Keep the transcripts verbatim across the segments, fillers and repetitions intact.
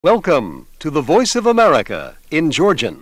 Welcome to the Voice of America in Georgian.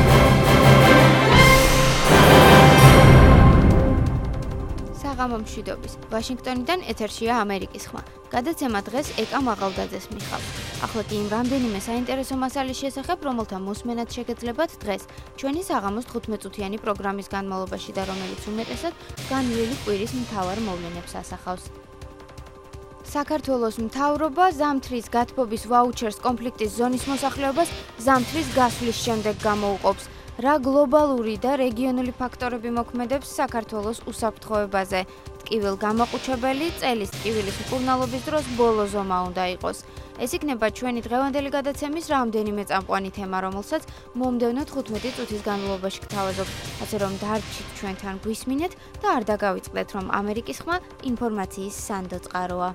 საღამო მშვიდობის. ვაშინგტონიდან ეთერშია ამერიკის ხმა. გადაცემა დღეს ეკა მაღალდაძეს მიხავს. ახლა კი იმ რამდენიმე საინტერესო მასალის შესახებ, რომელთა მოსმენად შეგეძლებათ დღეს, ჩვენი საღამოს თხუთმეტ-წუთიანი პროგრამის განმავლობაში და რომელიც უმეტესად განვლილი კვირის მთავარ მოვლენებს ასახავს. საქართველოს მთავრობა ზამთრის გათბობის ვაუჩერს კონფლიქტის ზონის მოსახლეობას ზამთრის გასვლის შემდეგ გამოუყოფს. რა გლობალური და რეგიონული ფაქტორები მოქმედებს საქართველოს უსაფრთხოებაზე? ტკივილ გამოყუჩებელი წელის ტკივილის მკურნალობის დროს ბოლო ზომა უნდა იყოს. ეს იქნება ჩვენი დღევანდელი გადაცემის რამდენიმე წამყვანი თემა, რომელსაც მომდევნო თხუთმეტი წუთის განმავლობაში გთავაზობთ. ასე რომ დარჩით ჩვენთან გვისმინეთ და არ დაგავიწყდეთ, რომ ამერიკის ხმა ინფორმაციის სანდო წყაროა.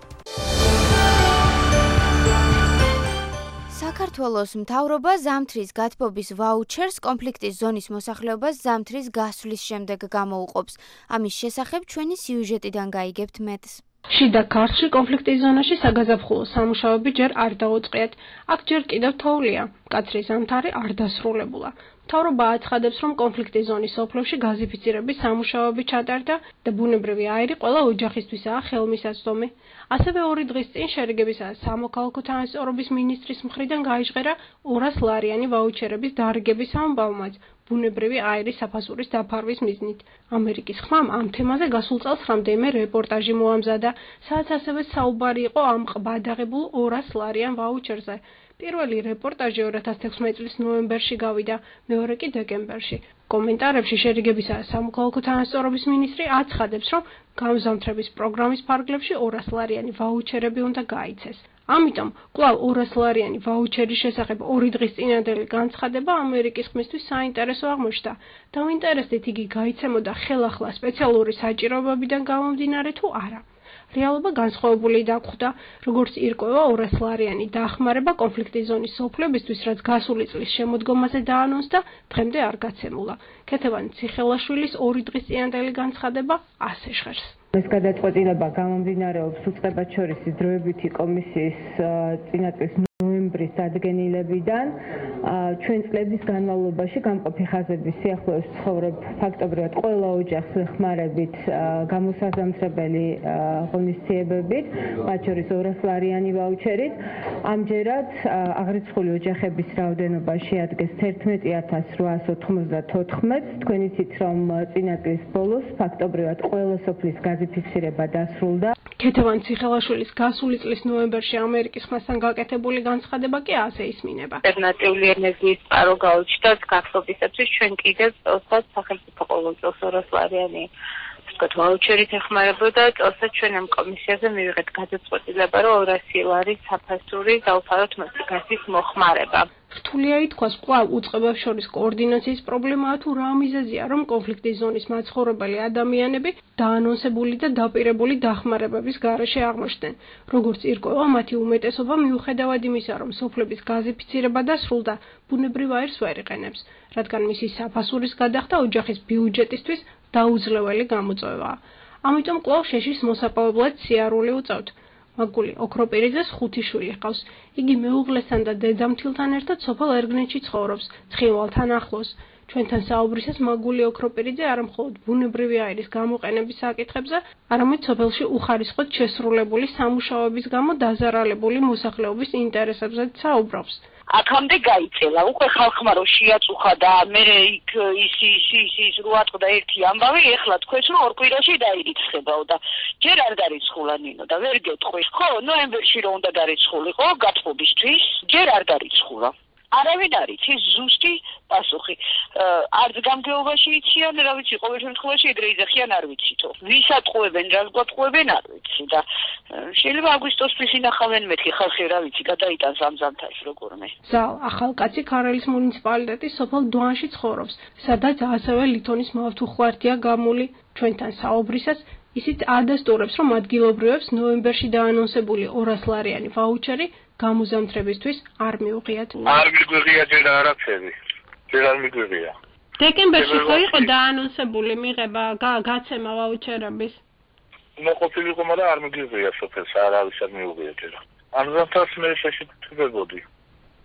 საქართველოს მთავრობა ზამთრის გათბობის ვაუჩერს კონფლიქტის ზონის მოსახლეობას ზამთრის გასვლის შემდეგ გამოუყოფს. ამის შესახებ ჩვენი სიუჟეტიდან გაიგებთ მეტს. შიდა ქართლში კონფლიქტის ზონაში საგაზაფხულო სამუშაოები ჯერ არ დაუწყიათ. აქ ჯერ კიდევ თოვლია. მკაცრი ზამთარი არ დასრულებულა. მთავრობა აცხადებს, რომ კონფლიქტის ზონის სოფლებში გაზიფიცირების სამუშაოები ჩატარდა და ბუნებრივი აირი ყველა ოჯახისთვისაა ხელმისაწვდომი. ასევე ორი დღის წინ შერიგებისა და სამოქალაქო თანასწორობის მინისტრის მხრიდან გაიჟღერა ორას ლარიანი ვაუჩერების დარიგების ამბავმაც ბუნებრივი აირის საფასურის დაფარვის მიზნით. ამერიკის ხმამ ამ თემაზე გასულ წელს რამდენიმე რეპორტაჟი მოამზადა, სადაც ასევე საუბარი იყო ამ ყბადაღებულ ორას ლარიან ვაუჩერზე. პირველი რეპორტაჟი ორი ათას თექვსმეტი წლის ნოემბერში გავიდა, მეორე კი დეკემბერში. კომენტარებში შერიგებისა და სამოქალაქო თანასწორობის მინისტრი აცხადებს, რომ გამზამთრების პროგრამის ფარგლებში ორას ლარიანი ვაუჩერები უნდა გაიცეს. ამიტომ კვლავ ორას ლარიანი ვაუჩერის შესახებ ორი დღის წინანდელი განცხადება ამერიკის ხმისთვის საინტერესო აღმოჩნდა. დავინტერესდით, იგი გაიცემოდა ხელახლა სპეციალური საჭიროებებიდან გამომდინარე თუ არა. რეალობა განსხვავებული დაგვხვდა, როგორც ირკვევა ორას ლარიანი დახმარება კონფლიქტის ზონის სოფლებისთვის, რაც გასული წლის შემოდგომაზე დაანონსდა, დღემდე არ გაცემულა. ქეთევან ციხელაშვილის ორი დღის წინანდელი განცხადება ასე ჟღერს. ეს გადაწყვეტილება გამომდინარეობს უწყებაჩორისი დროებითი კომისიის წინა წლის ნოემბრის დადგენილებიდან. ჩვენ წლების განმავლობაში გამყოფი ხაზების სიახლოვეს ცხოვრობ ფაქტობრივად ყველა ოჯახს ეხმარებით გამოსაზამთრებელი ღონისძიებებით, მათ შორის ორას ლარიანი ვაუჩერით. ამჯერად აღრიცხული ოჯახების რაოდენობა შეადგენს თერთმეტი ათას რვაას ოთხმოცდათოთხმეტს. თქვენ იცით, რომ წინა წლის ბოლოს ფაქტობრივად ყველა სოფლის გაზიფიცირება დასრულდა. ქეთევან ციხელაშვილის გასული წლის ნოემბერში ამერიკის ხმასთან გაკეთებული განცხადება კი ასე ისმინება. ალტერნატიული ენერგიის წყარო გაუჩნდათ გათბობისათვის ჩვენ კიდევ წელსაც სახელმწიფო ყოველ წელს ორას ლარიანი ვთქვათ ვაუჩერით ეხმარებოდა. წელსაც ჩვენ ამ კომისიაზე მივიღეთ გადაწყვეტილება, რომ ორასი ლარის საფასური დავფაროთ მოსიკასის მოხმარება. რთულია ითქვას, კვლავ უწყებებს შორის კოორდინაციის პრობლემაა თუ რა მიზეზია, რომ კონფლიქტის ზონის მაცხოვრებელი ადამიანები დაანონსებული და დაპირებული დახმარებების გარეშე აღმოჩნდნენ. როგორც ირკვევა, მათი უმეტესობა მიუხედავად იმისა, რომ სოფლების გაზიფიცირება დასრულდა, ბუნებრივ აირს ვერ იყენებს, რადგან მისი საფასურის გადახდა ოჯახის ბიუჯეტისთვის დაუძლეველი გამოწვევაა. ამიტომ კვლავ შეშის მოსაპოვებლად სიარული უწევთ. მაგული ოქროპირიძეს ხუთი შვილი ჰყავს. იგი მეუღლესთან და დედამთილთან ერთად სოფელ ერგნეთში ცხოვრობს, ცხინვალთან ახლოს. ჩვენთან საუბრისას მაგული ოქროპირიძე არა მხოლოდ ბუნებრივი აირის გამოყენების საკითხებზე, არამედ სოფელში უხარისხოდ შესრულებული სამუშაოების გამო დაზარალებული მოსახლეობის ინტერესებზეც საუბრობს. აქამდე გაიწელა, უკვე ხალხმა რო შეაწუხა და მე იქ ის ის ის ის რო ატყდა ერთი ამბავი, ეხლა თქვენს რომ ორ კვირაში დაირიცხებაო და ჯერ არ დარიცხულა ნინო და ვერ გეტყვი. ხო, ნოემბერში რო უნდა დარიცხულიყო გათბობისთვის, ჯერ არ დარიცხულა. არავინ არ იცის ზუსტი პასუხი. არც გამგეობაში იციან, რა ვიცი, ყოველ შემთხვევაში ეგრე იძახიან არ ვიცითო. ვის ატყუებენ, რას გვატყუებენ არ ვიცი და შეიძლება აგვისტოსთვის ინახავენ მეთქი ხალხი რა ვიცი, გადაიტანს ამ ზამთარში როგორმე. ზალ ახალკაცი ქარელის მუნიციპალიტეტის სოფელ დუანში ცხოვრობს, სადაც ასევე ლითონის მავთუხვართია გამული. ჩვენთან საუბრისას ისიც ადასტურებს, რომ ადგილობრივებს ნოემბერში დაანონსებული ორას ლარიანი ვაუჩერი გამოზამთრებისთვის არ მიუღიათ. არ მიგვიღია ჯერ არაფერი. ჯერ არ მიგვიღია. დეკემბერში ხო იყო დაანონსებული მიღება გაცემა ვაუჩერების? მოყოფილიყო, მაგრამ არ მიგვიღია სოფელს, არავის არ მიუღია ჯერ. ამ ზამთარს მე შეშეთებოდი.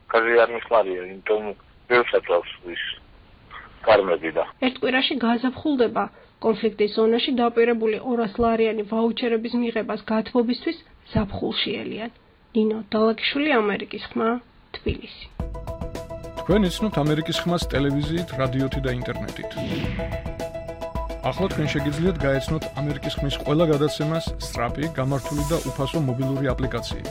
კაზი არ მიხმარია, იმიტომ ვეცადავს ის კარმები და ერთ კვირაში გაზაფხულდება კონფლიქტის ზონაში დაპირებული ორას ლარიანი ვაუჩერების მიღებას გათბობისთვის ზაფხულში ელიან. ნინო დალაკიშვილი, ამერიკის ხმა, თბილისი. თქვენ იცნობთ ამერიკის ხმას ტელევიზიით, რადიოთი და ინტერნეტით. ახლა თქვენ შეგიძლიათ გაეცნოთ ამერიკის ხმის ყველა გადაცემას სწრაფი, გამართული და უფასო მობილური აპლიკაციით.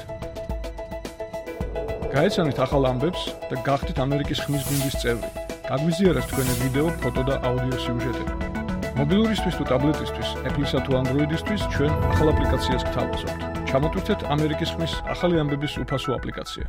გაეცანით ახალ ამბებს და გახდით ამერიკის ხმის გუნდის წევრი. გაგვიზიარეთ თქვენი ვიდეო, ფოტო და აუდიო სიუჟეტები. მობილურისთვის თუ ტაბლეტისთვის, Apple-ისა თუ Android-ისთვის ჩვენ ახალ აპლიკაციას გთავაზობთ. ჩამოტვირთეთ ამერიკის ხმის ახალი ამბების უფასო აპლიკაცია.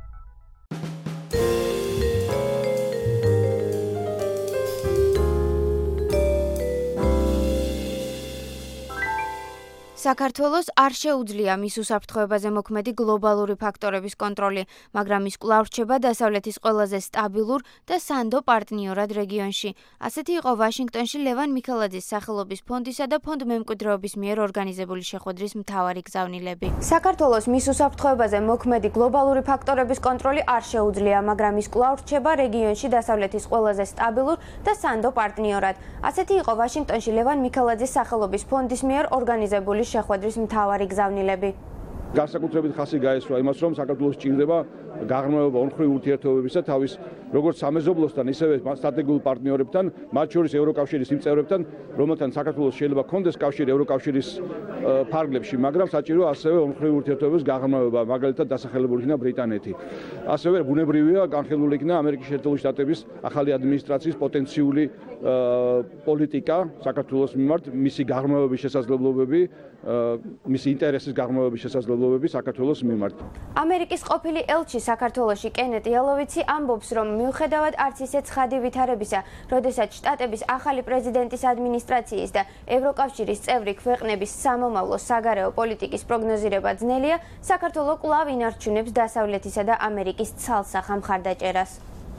საქართველოს არ შეუძლია მის უსაფრთხოებაზე მოქმედი გლობალური ფაქტორების კონტროლი, მაგრამ ის კვლავ რჩება დასავლეთის ყველაზე სტაბილურ და სანდო პარტნიორად რეგიონში. ასეთი იყო ვაშინგტონში ლევან მიქელაძის სახელობის ფონდისა და ფონდ მემკვიდრეობის მიერ ორგანიზებული შეხვედრის მთავარი გზავნილები. საქართველოს მის უსაფრთხოებაზე მოქმედი გლობალური ფაქტორების კონტროლი არ შეუძლია, მაგრამ ის კვლავ რჩება რეგიონში დასავლეთის ყველაზე სტაბილურ და სანდო პარტნიორად. ასეთი იყო ვაშინგტონში ლევან მიქელაძის სახელობის ფონდის მიერ ორგანიზებული შეხვედრის მთავარი გზავნილები. განსაკუთრებით ხასი გაესვა იმას, რომ საქართველოს ჭირდება გაღრმავება ორმხრივ ურთიერთობებისა თავის როგორც სამეზობლოსთან, ისევე სტრატეგიულ პარტნიორებთან, მათ შორის ევროკავშირის იმ წევრებთან, რომელთან საქართველოს შეიძლება ჰქონდეს კავშირი ევროკავშირის ფარგლებში, მაგრამ საჭიროა ასევე ორმხრივ ურთიერთობების გაღრმავება, მაგალითად დასახელებული იქნა ბრიტანეთი. ასევე ბუნებრივია განხილული იქნა ამერიკის შეერთებული შტატების ახალი ადმინისტრაციის პოტენციური პოლიტიკა საქართველოს მიმართ, მისი გაღრმავების შესაძლებლობები, მისი ინტერესის გაღრმავების შესაძლებლობები საქართველოს მიმართ. ამერიკის ყოფილი ელჩი საქართველოში კენეტ იალოვიცი ამბობს, რომ მიუხედავად არც ისე ცხადი ვითარებისა, როდესაც შტატების ახალი პრეზიდენტის ადმინისტრაციის და ევროკავშირის წევრი ქვეყნების სამომავლო საგარეო პოლიტიკის პროგნოზირება ძნელია, საქართველო კვლავ ინარჩუნებს დასავლეთისა და ამერიკის ცალსახა მხარდაჭერას.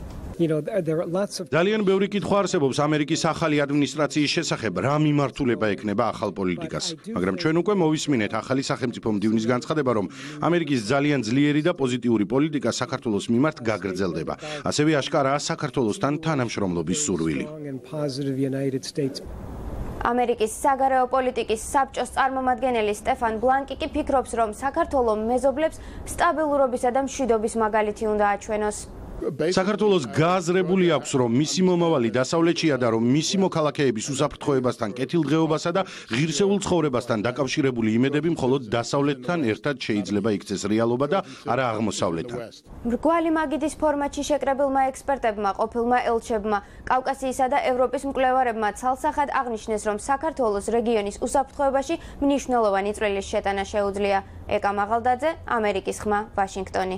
ძალიან ბევრი კითხვა არსებობს ამერიკის ახალი ადმინისტრაციის შესახებ, რა მიმართულება ექნება ახალ პოლიტიკას. მაგრამ ჩვენ უკვე მოვისმინეთ ახალი სახელმწიფო მდივნის განცხადება, რომ ამერიკის ძალიან ძლიერი და პოზიტიური პოლიტიკა საქართველოს მიმართ გაგრძელდება. ასევე აშკარაა საქართველოსთან თანამშრომლობის სურვილი. ამერიკის საგარეო პოლიტიკის საბჭოს წარმომადგენელი სტეფან ბლანკი კი ფიქრობს, რომ საქართველო მეზობლებს სტაბილურობისა და მშვიდობის მაგალითი უნდა აჩვენოს. საქართველოს გააზრებული აქვს, რომ მისი მომავალი დასავლეთშია და რომ მისი მოქალაქეების უსაფრთხოებასთან, კეთილდღეობასა და ღირსეულ ცხოვრებასთან დაკავშირებული იმედები მხოლოდ დასავლეთთან ერთად შეიძლება იქცეს რეალობა და არა აღმოსავლეთთან. მრგვალი მაგიდის ფორმატში შეკრებილმა ექსპერტებმა, ყოფილმა ელჩებმა, კავკასიისა და ევროპის მკვლევარებმა ცალსახად აღნიშნეს, რომ საქართველოს რეგიონის უსაფრთხოებაში მნიშვნელოვანი წვლილის შეტანა შეუძლია. ეკა მაღალდაძე, ამერიკის ხმა, ვაშინგტონი.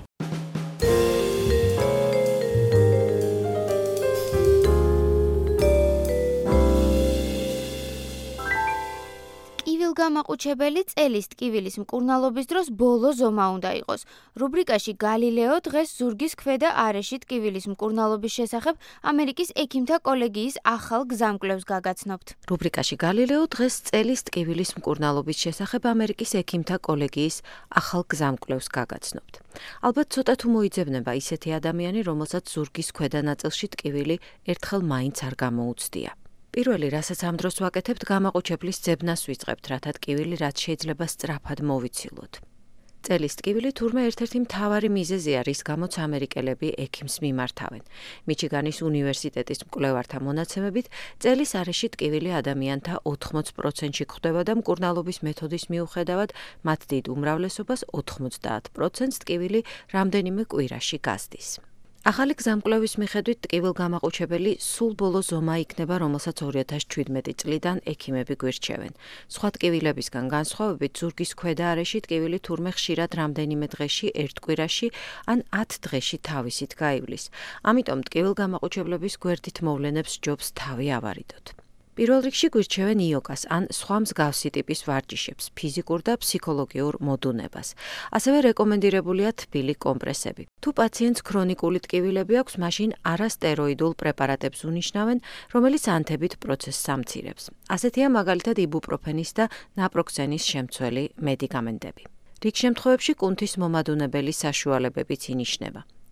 გამაყუჩებელი წელის ტკივილის მკურნალობის დროს ბოლო ზომა უნდა იყოს. რუბრიკაში გალილეო დღეს ზურგის ქვედა არეში ტკივილის მკურნალობის შესახებ ამერიკის ექიმთა კოლეგიის ახალ გზამკვლევს გაგაცნობთ. რუბრიკაში გალილეო დღეს წელის ტკივილის მკურნალობის შესახებ ამერიკის ექიმთა კოლეგიის ახალ გზამკვლევს გაგაცნობთ. ალბათ ცოტა თუ მოიძებნება ისეთი ადამიანი, რომელსაც ზურგის ქვედა ნაწილში ტკივილი ერთხელ მაინც არ გამოუცდია. პირველი, რასაც ამ დროს ვაკეთებთ, გამაყუჩებლის ძებნას ვიწყებთ, რათა ტკივილი რაც შეიძლება სწრაფად მოვიცილოთ. წელის ტკივილი თურმე ერთ-ერთი მთავარი მიზეზია, რის გამოც ამერიკელები ექიმს მიმართავენ. მიჩიგანის უნივერსიტეტის მკვლევართა მონაცემებით, წელის არეში ტკივილი ადამიანთა ოთხმოც პროცენტში გვხვდება და მკურნალობის მეთოდის მიუხედავად, მათ დიდ უმრავლესობას ოთხმოცდაათ პროცენტს ტკივილი რამდენიმე კვირაში გასდის. ახალი გზამკვლევის მიხედვით ტკივილგამაყუჩებელი სულ ბოლო ზომა იქნება, რომელსაც ორი ათას შვიდმეტი წლიდან ექიმები გვირჩევენ. სხვა ტკივილებისგან განსხვავებით, ზურგის ქვედა არეში ტკივილი თურმე ხშირად რამდენიმე დღეში, ერთ კვირაში ან ათ დღეში თავისით გაივლის. ამიტომ ტკივილგამაყუჩებლების გვერდით მოვლენებს ჯობს თავი ავარიდოთ. პირველ რიგში გვირჩევენ იოგას ან სხვა მსგავსი ტიპის ვარჯიშებს, ფიზიკურ და ფსიქოლოგიურ მოდუნებას. ასევე რეკომენდირებულია თბილი კომპრესები. თუ პაციენტს ქრონიკული ტკივილები აქვს, მაშინ არასტეროიდულ პრეპარატებს უნიშნავენ, რომელიც ანთებით პროცესს ამცირებს. ასეთია მაგალითად იბუპროფენის და ნაპროქსენის შემცველი მედიკამენტები. რიგ შემთხვევებში კუნთის მომადუნებელი საშუალებებიც ინიშნება.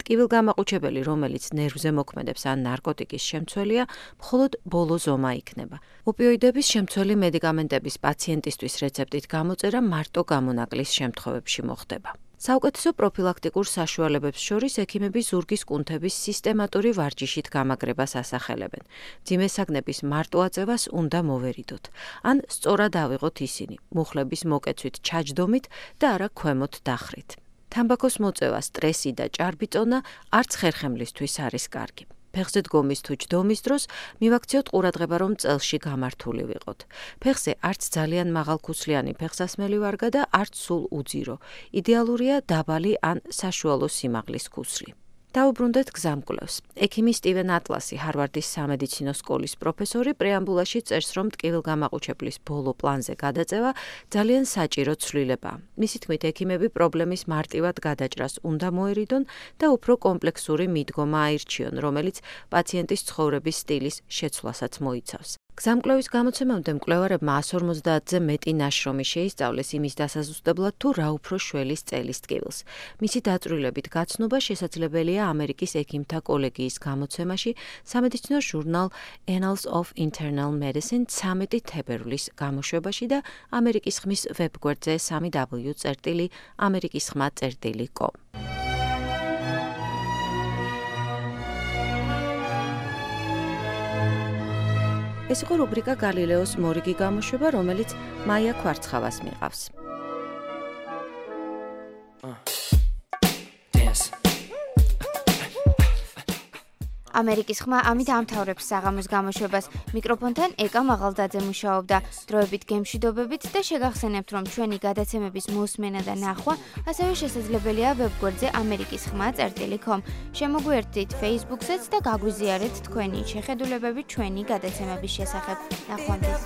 ტკივილგამაყუჩებელი, რომელიც ნერვზე მოქმედებს ან ნარკოტიკის შემცველია, მხოლოდ ბოლო ზომა იქნება. ოპიოიდების შემცველი მედიკამენტების პაციენტისთვის რეცეპტით გამოწერა მარტო გამონაკლის შემთხვევებში მოხდება. საუკეთესო პროფილაქტიკურ საშუალებებს შორის ექიმები ზურგის კუნთების სისტემატური ვარჯიშით გამაგრებას ასახელებენ. მძიმე საგნების მარტო აწევას უნდა მოვერიდოთ. ან სწორად ავიღოთ ისინი, მუხლების მოკეცვით ჩაჯდომით და არა ქვემოთ დახრით. თამბაქოს მოწევა, სტრესი და ჭარბიწონა არც ხერხემლისთვის არის კარგი. ფეხზე დგომის თუ ჯდომის დროს მივაქციოთ ყურადღება, რომ წელში გამართული ვიყოთ. ფეხზე არც ძალიან მაღალქუსლიანი ფეხსასმელი ვარგა და არც სულ უძირო. იდეალურია დაბალი ან საშუალო სიმაღლის ქუსლი. დაუბრუნდეთ გზამკვლევს. ექიმი სტივენ ატლასი, ჰარვარდის სამედიცინო სკოლის პროფესორი, პრეამბულაში წერს, რომ ტკივილგამაყუჩებლის ბოლო პლანზე გადაწევა ძალიან საჭირო ცვლილებაა. მისი თქმით, ექიმები პრობლემის მარტივად გადაჭრას უნდა მოერიდონ და უფრო კომპლექსური მიდგომა აირჩიონ, რომელიც პაციენტის ცხოვრების სტილის შეცვლასაც მოიცავს. გზამკვლევის გამოცემამდე მკვლევარებმა εκατს ორმოცდაათზე მეტი ნაშრომი შეისწავლეს იმის დასაზუსტებლად, თუ რა უფრო შველის წელის ტკივილს. მისი დაწვრილებით გაცნობა შესაძლებელია ამერიკის ექიმთა კოლეგიის გამოცემაში სამედიცინო ჟურნალ Annals of Internal Medicine ცამეტი თებერვლის გამოშვებაში და ამერიკის ხმის ვებგვერდზე სამი დაბლიუ წერტილი ამერიკის ხმა წერტილი კომ. ეს იყო რუბრიკა გალილეოს მორიგი გამოშვება, რომელიც მაია ქვარცხავას მიყავს. ამერიკის ხმა ამით ამთავრებს საღამოს გამოშვებას. მიკროფონთან ეკა მაღალდაძე მუშაობდა. დროებით გემშვიდობებით და შეგახსენებთ, რომ ჩვენი გადაცემების მოსმენა და ნახვა ასევე შესაძლებელია ვებგვერდზე ამერიკის ხმა წერტილი კომ. შემოგვიერთდით Facebook-საც და გაგვიზიარეთ თქვენი შეხედულებები ჩვენი გადაცემების შესახებ. ნახვამდის.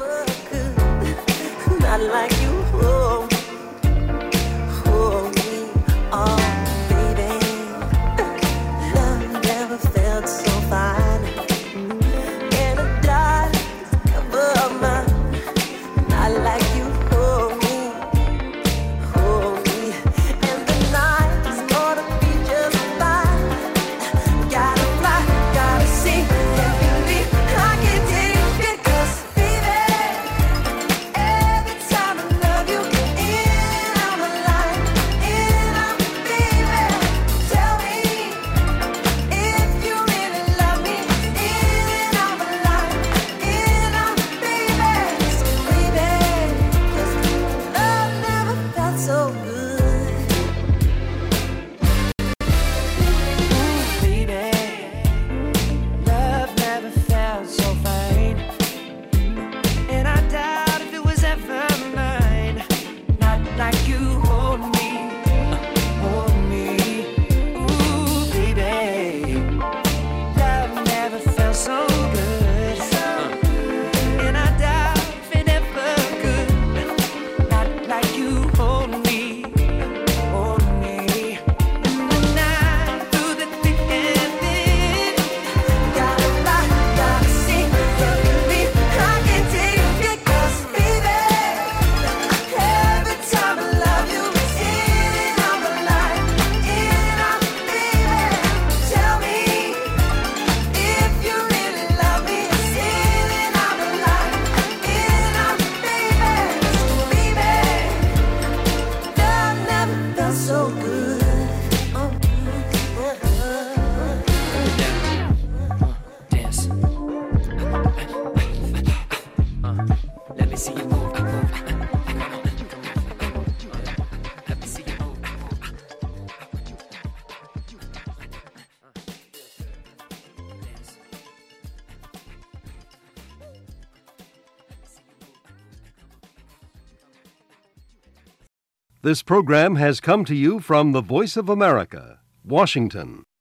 This program has come to you from the Voice of America, Washington.